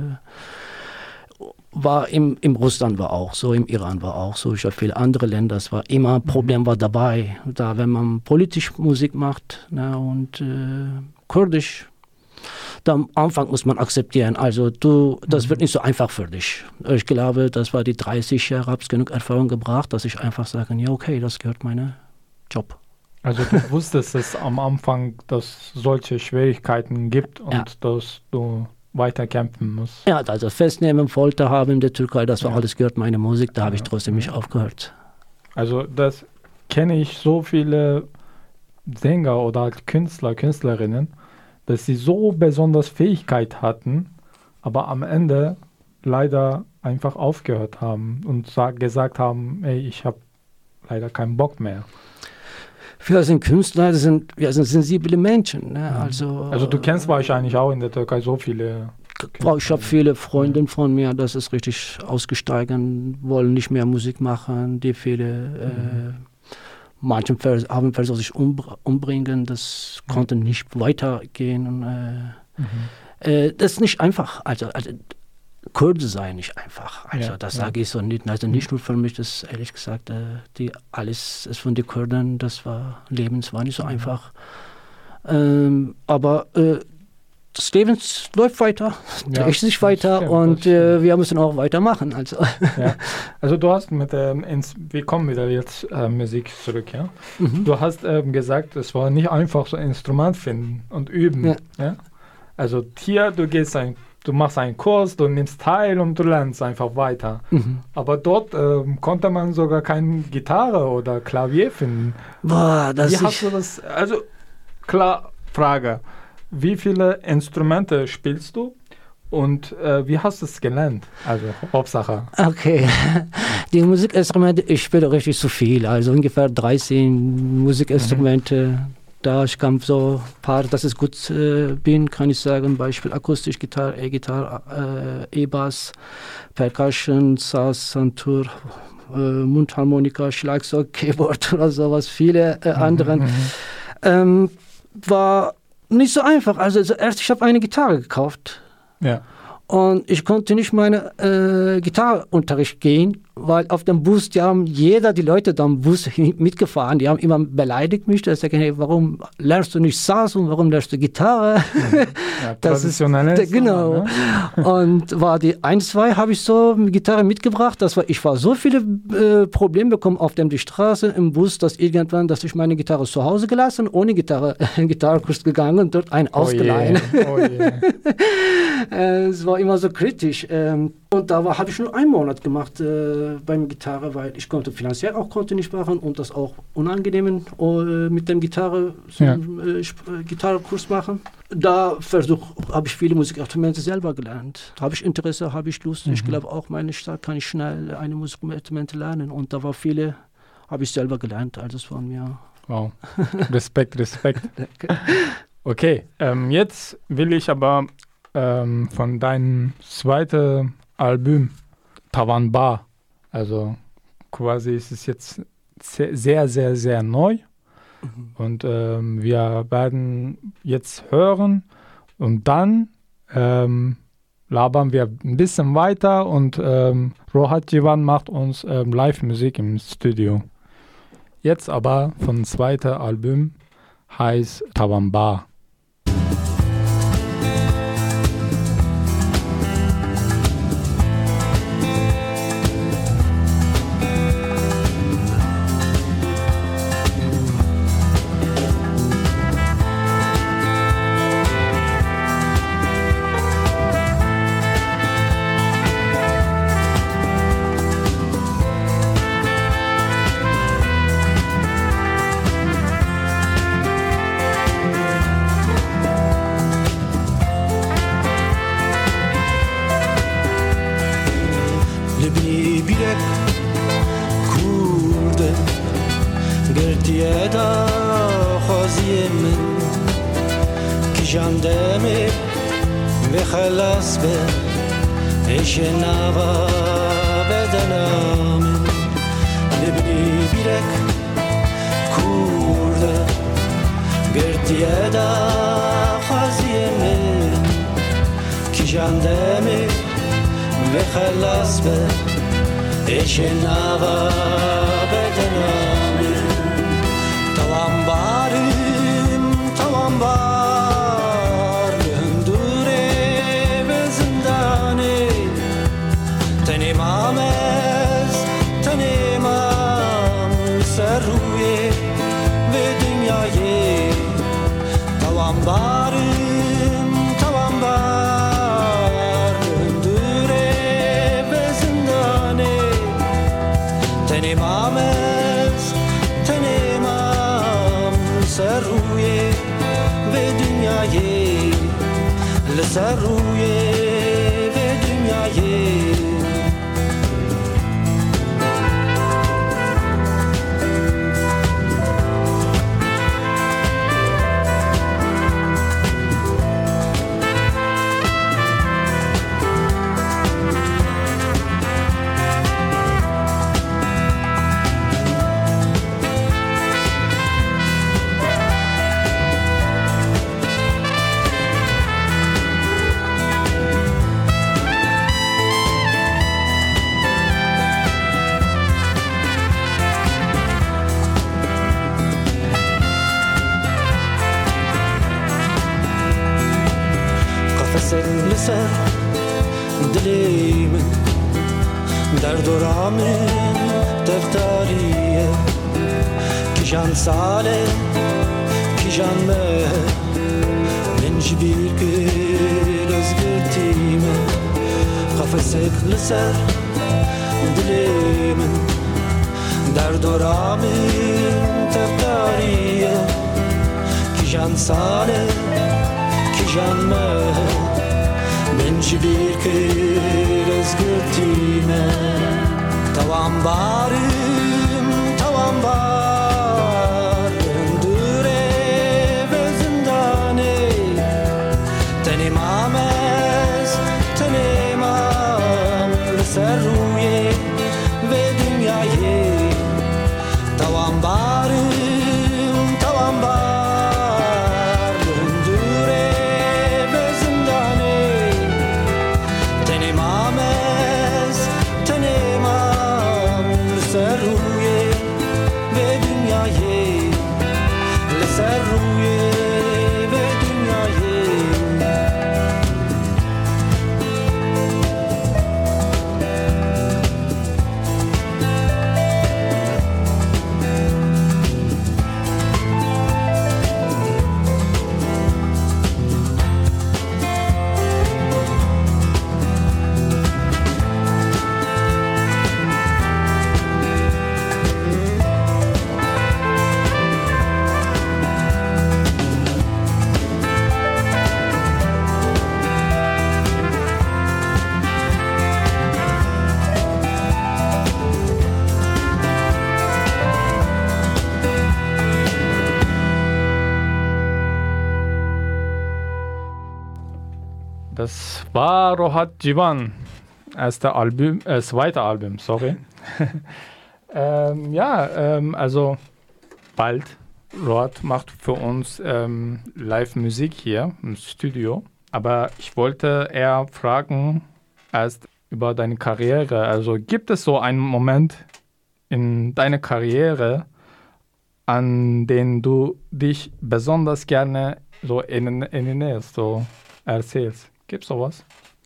Speaker 7: war im Russland war auch so, im Iran war auch so, ich habe viele andere Länder, es war immer ein Problem war dabei, da wenn man politisch Musik macht und Kurdisch, dann am Anfang muss man akzeptieren, also das wird nicht so einfach für dich. Ich glaube, das war die 30 Jahre, habe ich genug Erfahrung gebracht, dass ich einfach sage, ja okay, das gehört meinem Job.
Speaker 4: Also du wusstest es am Anfang, dass es solche Schwierigkeiten gibt und dass du weiter kämpfen musst.
Speaker 7: Ja, also Festnehmen, Folter haben in der Türkei, das war alles gehört meine Musik, da habe ich trotzdem nicht aufgehört.
Speaker 4: Also das kenne ich so viele Sänger oder Künstler, Künstlerinnen, dass sie so besonders Fähigkeit hatten, aber am Ende leider einfach aufgehört haben und gesagt haben, ey, ich habe leider keinen Bock mehr.
Speaker 7: Wir sind Künstler, wir sind sensible Menschen. Ne? Also
Speaker 4: du kennst wahrscheinlich auch in der Türkei so viele
Speaker 7: Künstler. Ich habe viele Freunde von mir, das ist richtig ausgestiegen, wollen nicht mehr Musik machen, die viele, manche haben versucht sich umbringen, das konnte nicht weitergehen. Und, das ist nicht einfach, also Kurde sein nicht einfach. Also das sage ich so nicht. Also nicht nur für mich, das ehrlich gesagt, alles ist von den Kurden, das war nicht so einfach. Aber das Leben läuft weiter, dreht sich weiter stimmt, und wir müssen auch weitermachen. Also,
Speaker 4: also du hast wir kommen wieder jetzt Musik zurück, ja? Du hast gesagt, es war nicht einfach so ein Instrument finden und üben. Ja? Also hier, du gehst ein du machst einen Kurs, du nimmst teil und du lernst einfach weiter. Aber dort konnte man sogar keine Gitarre oder Klavier finden.
Speaker 7: Boah,
Speaker 4: Wie hast du das? Also, klar, Frage. Wie viele Instrumente spielst du? Und wie hast du es gelernt? Also, Hauptsache.
Speaker 7: Okay, die Musikinstrumente, ich spiele richtig zu viel, also ungefähr 13 Musikinstrumente. Da ich kann so ein paar, dass ich gut bin, kann ich sagen, Beispiel akustisch Gitarre, E-Gitarre, E-Bass, Percussion, Sass, Santur, Mundharmonika, Schlagzeug, Keyboard oder sowas, viele anderen. War nicht so einfach. Also zuerst, ich habe eine Gitarre gekauft.
Speaker 4: Ja.
Speaker 7: Und ich konnte nicht meine Gitarrenunterricht gehen, weil auf dem Bus, die Leute da am Bus mitgefahren, die haben immer beleidigt mich, dass ich sage, hey, warum lernst du nicht Sass und warum lernst du Gitarre?
Speaker 4: Ja, traditionell.
Speaker 7: Genau. Ne? Und war die 1, 2 habe ich so mit Gitarre mitgebracht, ich war so viele Probleme bekommen auf die Straße im Bus, dass ich meine Gitarre zu Hause gelassen, ohne Gitarrenkurs gegangen und dort einen ausgeleihen.
Speaker 4: Oh je.
Speaker 7: Es war immer so kritisch. Und da habe ich nur 1 Monat gemacht beim Gitarre, weil ich konnte finanziell auch nicht machen und das auch unangenehm mit dem Gitarrenkurs machen. Da habe ich viele Musikinstrumente selber gelernt. Da habe ich Interesse, habe ich Lust. Ich glaube auch, meine Stadt kann ich schnell eine Musikinstrumente lernen. Und da war viele, habe ich selber gelernt. Also es war mir...
Speaker 4: Wow, Respekt. Okay, jetzt will ich aber von deinem zweiten Album Tavan Bar, also quasi ist es jetzt sehr, sehr, sehr neu und wir werden jetzt hören und dann labern wir ein bisschen weiter und Rohat Jivan macht uns Live-Musik im Studio. Jetzt aber von zweiten Album heißt Tavan Bar.
Speaker 5: نفسك لسر دلي من درد و رامن تفتاریه کجان ساله کجان مه من جبیر که رزگرتینه توام بارم توام بار دوره و زندانه تنمام است تنمام لسر روی و دنیای توام بارم توام بار دوره و زندانه تنمام است تنمام لسر روی و دنیای لسر روی و دنیای
Speaker 4: Das war Rohat Jivan, zweite Album, sorry. Also bald. Rohat macht für uns Live-Musik hier im Studio. Aber ich wollte eher fragen, erst über deine Karriere. Also gibt es so einen Moment in deiner Karriere, an den du dich besonders gerne so erinnerst, so erzählst? Gibt's sowas?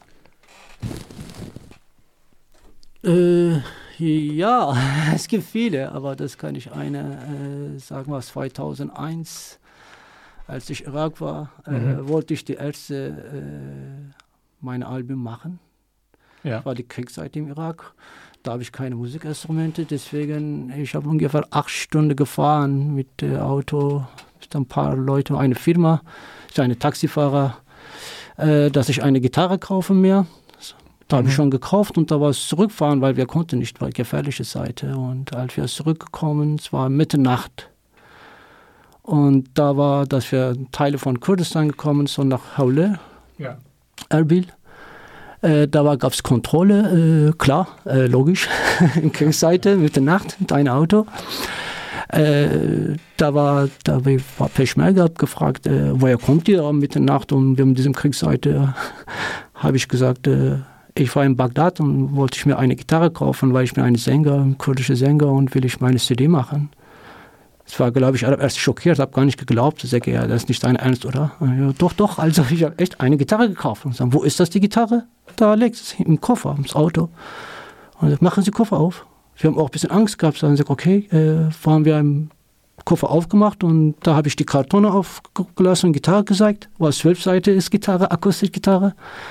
Speaker 7: Ja, es gibt viele, aber das kann ich sagen wir 2001, als ich Irak war, wollte ich die erste meine Album machen. Ja. Das war die Kriegszeit im Irak. Da habe ich keine Musikinstrumente, deswegen ich habe ungefähr 8 Stunden gefahren mit Auto, mit ein paar Leuten, eine Firma, ist eine Taxifahrer, dass ich eine Gitarre kaufe mir. Da habe ich schon gekauft und da war es zurückfahren, weil wir konnten nicht, weil gefährliche Seite. Und als wir zurückgekommen, es war Mitternacht. Und da war, dass wir Teile von Kurdistan gekommen sind, nach Hawle, Erbil. Da gab es Kontrolle, klar, logisch, in Kriegsseite, Mitternacht, mit einem Auto. Da war Peschmerga gefragt, woher kommt ihr um Mitternacht und wir haben diesem Kriegsseite, habe ich gesagt, ich war in Bagdad und wollte ich mir eine Gitarre kaufen, weil ich bin ein kurdischer Sänger und will ich meine CD machen. Das war, glaube ich, erst schockiert, habe gar nicht geglaubt. Ich sage, ja, das ist nicht dein Ernst, oder? Ja, doch, also ich habe echt eine Gitarre gekauft. Und sagen, wo ist das, die Gitarre? Da liegt es im Koffer, ins Auto. Und dann machen Sie Koffer auf. Wir haben auch ein bisschen Angst gehabt. Dann haben sie gesagt, okay, haben wir einen Koffer aufgemacht und da habe ich die Kartone aufgelassen und Gitarre gezeigt. War 12 Seiten ist Gitarre, Akustikgitarre.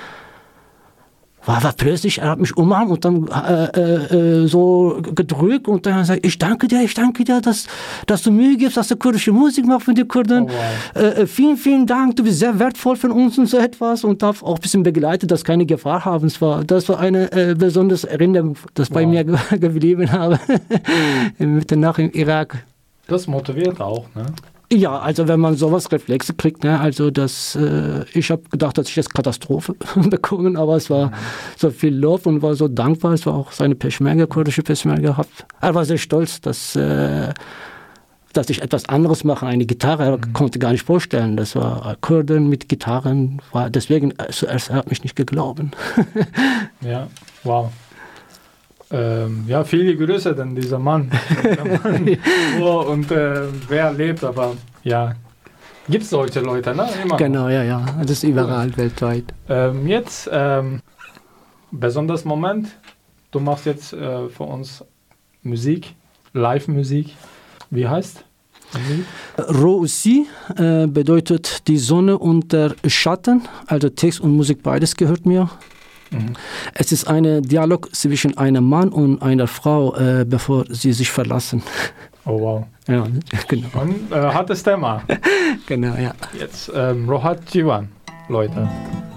Speaker 7: War plötzlich, er hat mich umarmt und dann so gedrückt und dann hat er gesagt, ich danke dir, dass du Mühe gibst, dass du kurdische Musik machst für die Kurden. Oh, wow. Vielen Dank, du bist sehr wertvoll für uns und so etwas und darf auch ein bisschen begleitet, dass keine Gefahr haben. Das war eine besondere Erinnerung, das bei mir geblieben habe, Mitternacht im Irak.
Speaker 4: Das motiviert auch, ne?
Speaker 7: Ja, also wenn man sowas Reflexe kriegt, ne, also ich habe gedacht, dass ich jetzt Katastrophe bekommen, aber es war so viel Lob und war so dankbar. Es war auch seine Peschmerga, kurdische Peschmerga. Er war sehr stolz, dass ich etwas anderes mache, eine Gitarre. Er konnte gar nicht vorstellen. Das war Kurden mit Gitarren. Deswegen, zuerst hat mich nicht geglaubt.
Speaker 4: Ja, wow. Ja, viele Grüße denn dieser Mann. Und wer lebt, aber ja, gibt es solche Leute, ne? Immer.
Speaker 7: Genau, ja, das ist überall weltweit.
Speaker 4: Jetzt, besonders Moment, du machst jetzt für uns Musik, Live-Musik. Wie heißt
Speaker 7: Ro'usi bedeutet die Sonne und der Schatten, also Text und Musik, beides gehört mir. Es ist ein Dialog zwischen einem Mann und einer Frau, bevor sie sich verlassen.
Speaker 4: Oh wow.
Speaker 7: Ja, genau.
Speaker 4: Und hartes Thema.
Speaker 7: Genau, ja.
Speaker 4: Jetzt Rohat Jivan, Leute.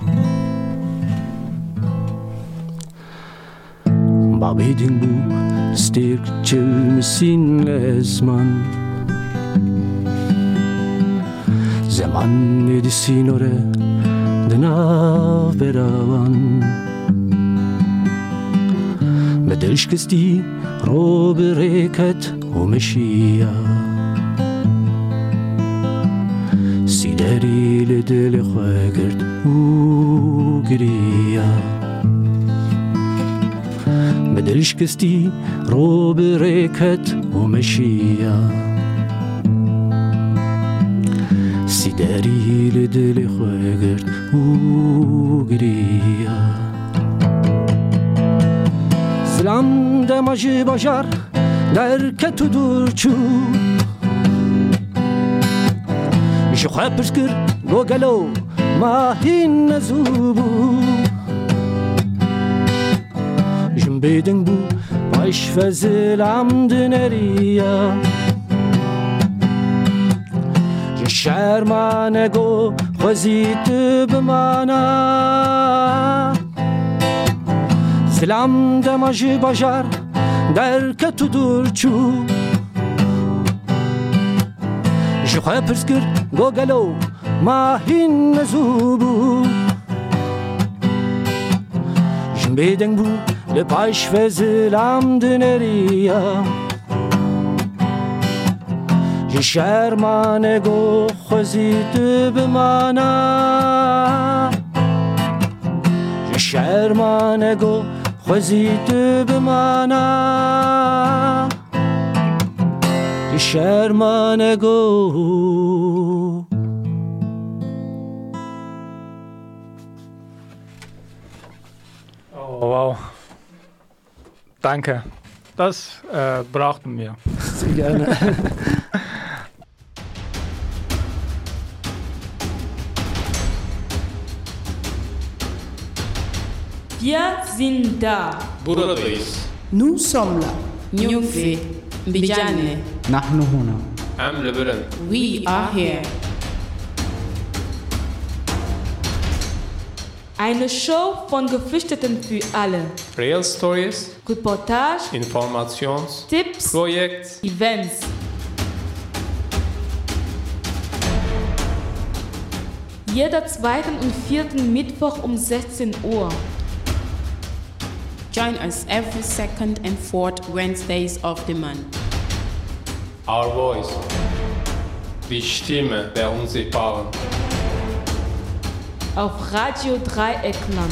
Speaker 5: Babedin bu stek çelmesin lesman Zaman edisin ore denav beravan Medelşkesti ro bereket o meşia Sideri le dele khagert u griya Medelşkesti ro bereket o meşia Sideri le dele khagert u griya Zlam demajı bajar derke tudur çu Jixwe pirskir gogelo mahin nezubu Jimbedin bu baş ve zilam dineriya Şermane go xwezit bimana Zilam demajı bajar derke tudur çu Jixwe pirskir gogelo mahin nezubu Jimbedin bu le baş ve zilam dineriya Şermane go xwezit bimana Şermane go xwezit bimana Şermane go
Speaker 4: Oh wow. Danke. Das brauchten wir.
Speaker 7: Sehr gerne.
Speaker 1: Wir sind da.
Speaker 2: Buradayız.
Speaker 3: Nous sommes là.
Speaker 8: Nyufi, Mbijane,
Speaker 3: نحن هنا.
Speaker 2: Em li birin.
Speaker 8: we are here.
Speaker 1: Eine Show von Geflüchteten für alle.
Speaker 2: Real Stories,
Speaker 1: Reportage,
Speaker 2: Informations,
Speaker 1: Tipps,
Speaker 2: Projekt.
Speaker 1: Events. Jeder zweiten und vierten Mittwoch um 16 Uhr.
Speaker 8: Join us every second and fourth Wednesdays of the month.
Speaker 2: Our Voice. Die Stimme der Unsichtbaren.
Speaker 1: Auf Radio Dreieckland.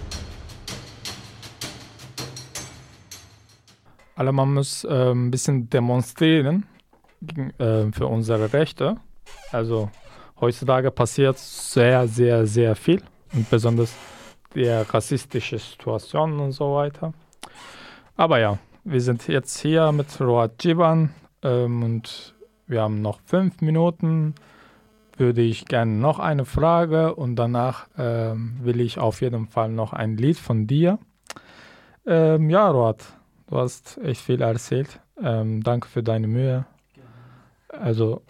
Speaker 4: Also man muss ein bisschen demonstrieren für unsere Rechte. Also heutzutage passiert sehr, sehr, sehr viel. Und besonders die rassistische Situation und so weiter. Aber ja, wir sind jetzt hier mit Rohat Jivan und wir haben noch 5 Minuten. Würde ich gerne noch eine Frage und danach will ich auf jeden Fall noch ein Lied von dir. Ja, Rohat, du hast echt viel erzählt. Danke für deine Mühe. Also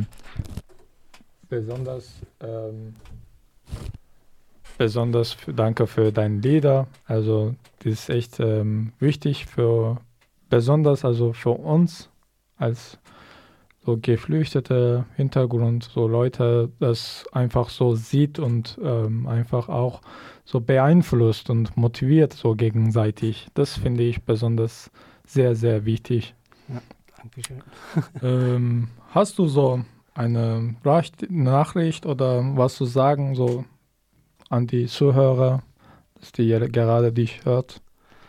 Speaker 4: besonders danke für deine Lieder. Also das ist echt wichtig besonders also für uns als so geflüchtete Hintergrund, so Leute, das einfach so sieht und einfach auch so beeinflusst und motiviert so gegenseitig. Das finde ich besonders sehr, sehr wichtig.
Speaker 7: Ja, danke schön.
Speaker 4: Hast du so eine Nachricht oder was zu sagen so an die Zuhörer, dass die gerade dich hört?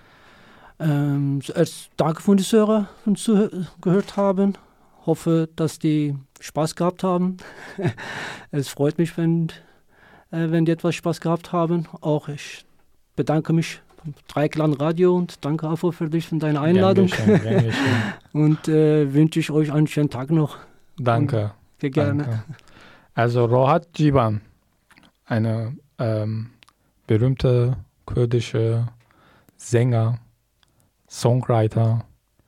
Speaker 7: Zuerst danke von den Zuhörern, die zugehört haben. Hoffe, dass die Spaß gehabt haben. Es freut mich, wenn die etwas Spaß gehabt haben. Auch ich bedanke mich beim Dreieckland Radio und danke Afo für dich und deine Einladung.
Speaker 4: Gern geschehen.
Speaker 7: Und wünsche ich euch einen schönen Tag noch.
Speaker 4: Danke.
Speaker 7: Sehr gerne.
Speaker 4: Danke. Also Rohat Jivan, eine berühmte kurdischer Sänger, Songwriter.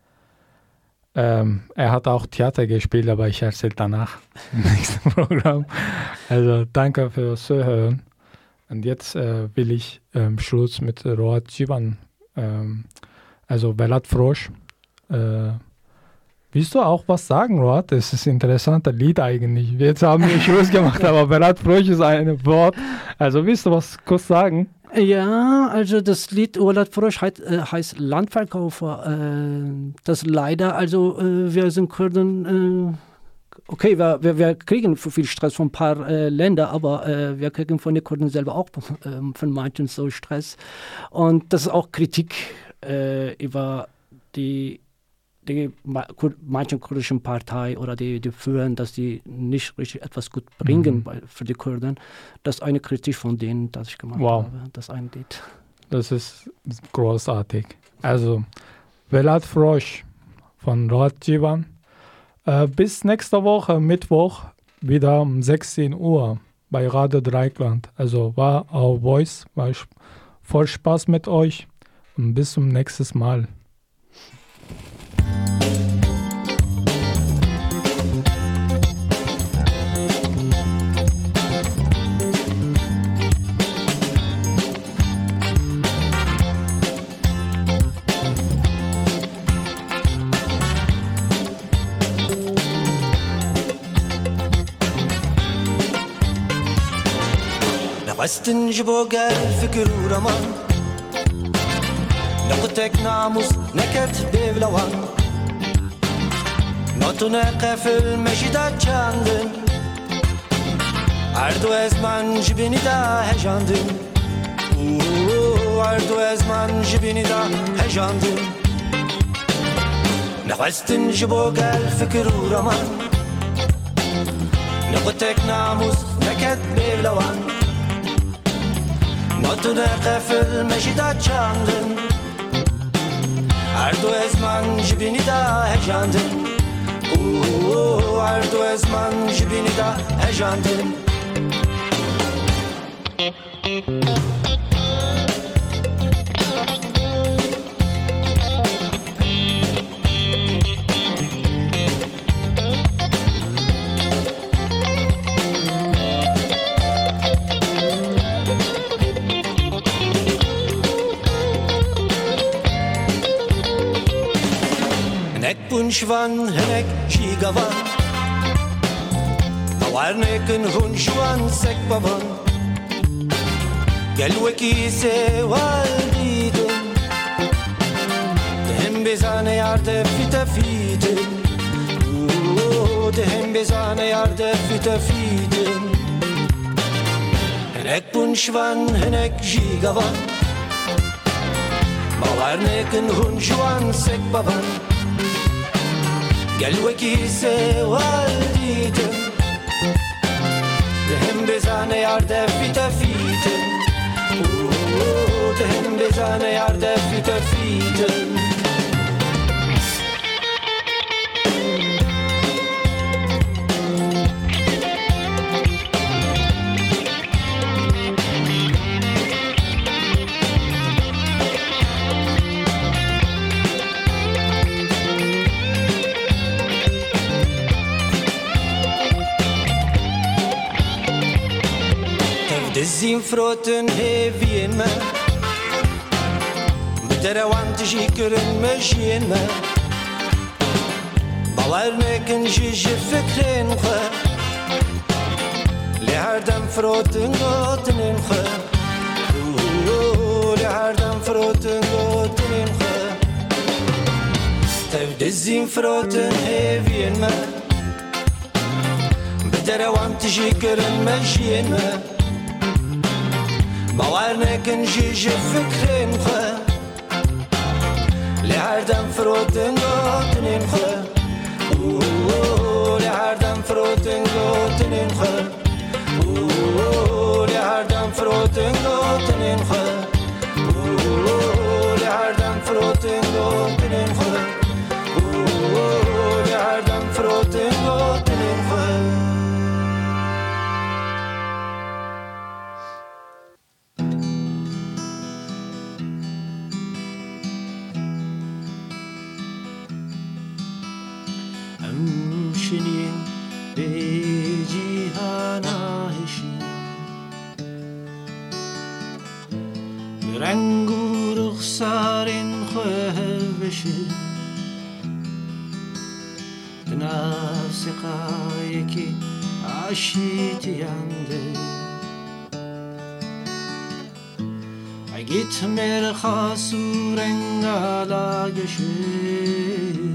Speaker 4: Er hat auch Theater gespielt, aber ich erzähle danach im nächsten Programm. Also danke fürs Zuhören. Und jetzt will ich Schluss mit Rohat Jivan, also Belat Frosch. Willst du auch was sagen, Rohat? Das ist ein interessantes Lied eigentlich. Jetzt haben wir Schluss gemacht, aber Belat Frosch ist ein Wort. Also willst du was kurz sagen?
Speaker 7: Ja, also das Lied Belat Frosch heißt Landverkäufer. Das leider, also wir sind Kurden, okay, wir kriegen viel Stress von ein paar Ländern, aber wir kriegen von den Kurden selber auch von manchen so Stress. Und das ist auch Kritik über die manchen kurdischen Partei oder die führen, dass die nicht richtig etwas gut bringen für die Kurden. Das ist eine Kritik von denen, das ich gemacht habe. Das ein Lied.
Speaker 4: Das ist großartig. Also, Belat Frosch von Rohat Jivan. Bis nächste Woche, Mittwoch, wieder um 16 Uhr bei Radio Dreieckland. Also war Our Voice, war voll Spaß mit euch und bis zum nächsten Mal.
Speaker 5: واستنجبو قال فكر ورمان نقطك ناموس نكت بيبلوان نوتو نقف المجدات چاندن عردو ازمان جبيني دا هجاندن عردو ازمان جبيني دا هجاندن نواستنجبو قال فكر ورمان نقطك ناموس نكت بيبلوان نوتو نقف المجدات چاندن عردو ازمان جبيني دا هجاندن عردو ازمان جبيني دا هجاندن Bunschwan henek shigavan Awarneken hunschwan sekbavan Gelweki se waldidun Dehem bezane yarde fite fidin Dehem bezane yarde fite fidin Henek bunschwan henek shigavan Awarneken hunschwan sekbavan قلبك سوالديتن دهم بزانه يارده في تفيتن دهم بزانه يارده في تفيتن دزين فروتن هيفين ما بدروان تجي كرن مجين ما باورنكن جيج فكرين خا لهردم فروتن غوتنين خا لهردم فروتن غوتنين خا دزين فروتن هيفين ما بدروان تجي كرن مجين ما باورنكن جيج فكرين خا لهردم فروتن غوتنين خا لهردم فروتن غوتنين خا لهردم فروتن غوتنين خا لهردم فروتن غوتنين خا لهردم فروتن غوتنين خا رنگ و رخسارین خواه بشه نفس قایکی عشیتینده اگیت مرخص و رنگالا گشین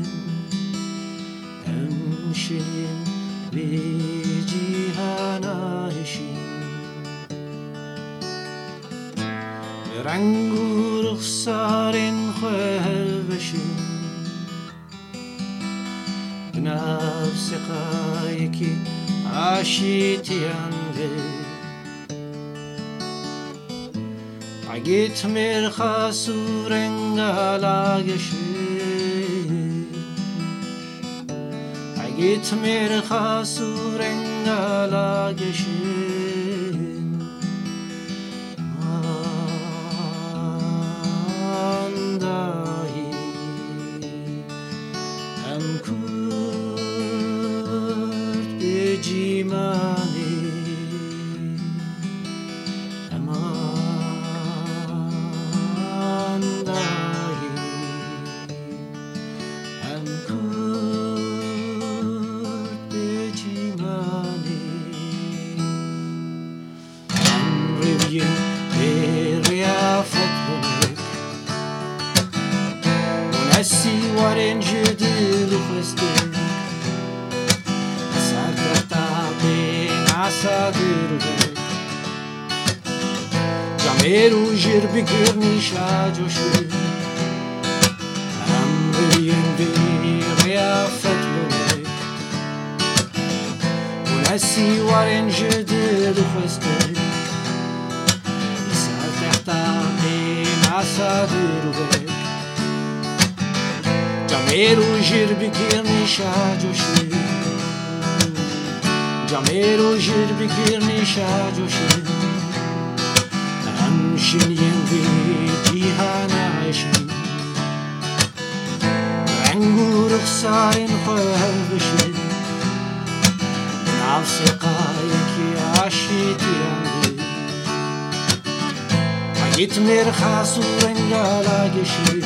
Speaker 5: امشین بی جیهانایشین رنگ و رخسارین خواه بشین نفس قایکی عشیتینده اگیت مرخص و رنگالا گشین اگیت مرخص و رنگالا گشین آندایی ام کرد به جیمانی وارن جديد وخستك سرت بين عصاديرك جميل وجر بكرني شاجوشي أمري يندي غيافت لك ونسي وارن جديد وخستك سرت بين عصاديرك جميل وجر بكرني شاجوشي جميل وجر بكرني شاجوشي أمشين ينبي جيهانا عايشين رنگو رخسارين خواه بشين نفس قايكي عشيتي عندي اگيت مرخص و رنگالا گشين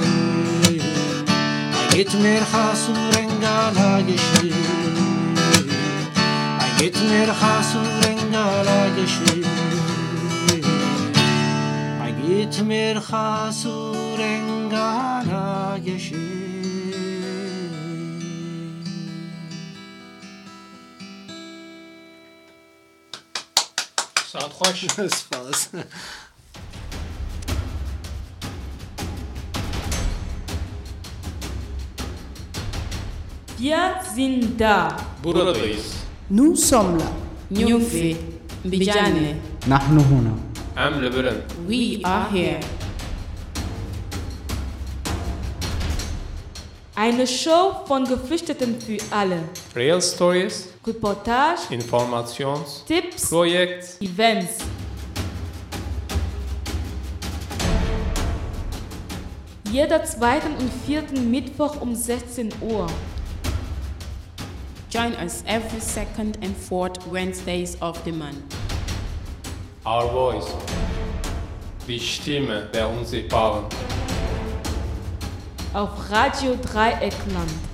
Speaker 5: اگیت مرخص و رنگالا گشید اگیت مرخص و رنگالا گشید اگیت مرخص و رنگالا گشید
Speaker 2: ساعت خوش
Speaker 5: سپاس
Speaker 1: Wir sind da.
Speaker 2: Buradayız.
Speaker 3: Nous sommes là.
Speaker 8: Nyumfi, Mbijane,
Speaker 3: نحن هنا.
Speaker 2: Em li birin.
Speaker 8: we are here.
Speaker 1: Eine Show von Geflüchteten für alle.
Speaker 2: Real Stories,
Speaker 1: Reportage,
Speaker 2: Informations,
Speaker 1: Tipps,
Speaker 2: Projekt.
Speaker 1: Events. Jeder zweiten und vierten Mittwoch um 16 Uhr.
Speaker 8: Join us every second and fourth Wednesdays of the month.
Speaker 2: Our Voice. Die Stimme der Unsichtbaren.
Speaker 1: Auf Radio Dreieckland.